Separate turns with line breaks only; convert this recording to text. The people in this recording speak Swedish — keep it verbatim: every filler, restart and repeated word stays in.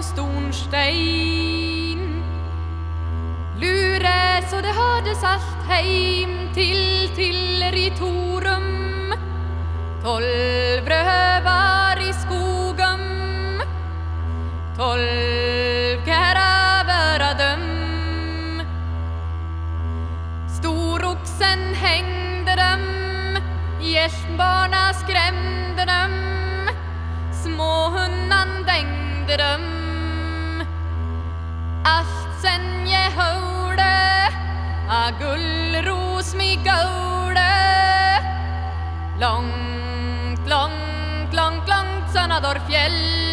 som stornstein. Lure så det hördes allt heim till Tilleritorum. Tolv rövar i skogen, tolv käraver döm. Storoxen hängde dem, gästbarna skrämde dem, småhundan dängde dem. Allt sen jag hörde a gullros mi gaude. Långt, långt, långt, långt sönnador fjäll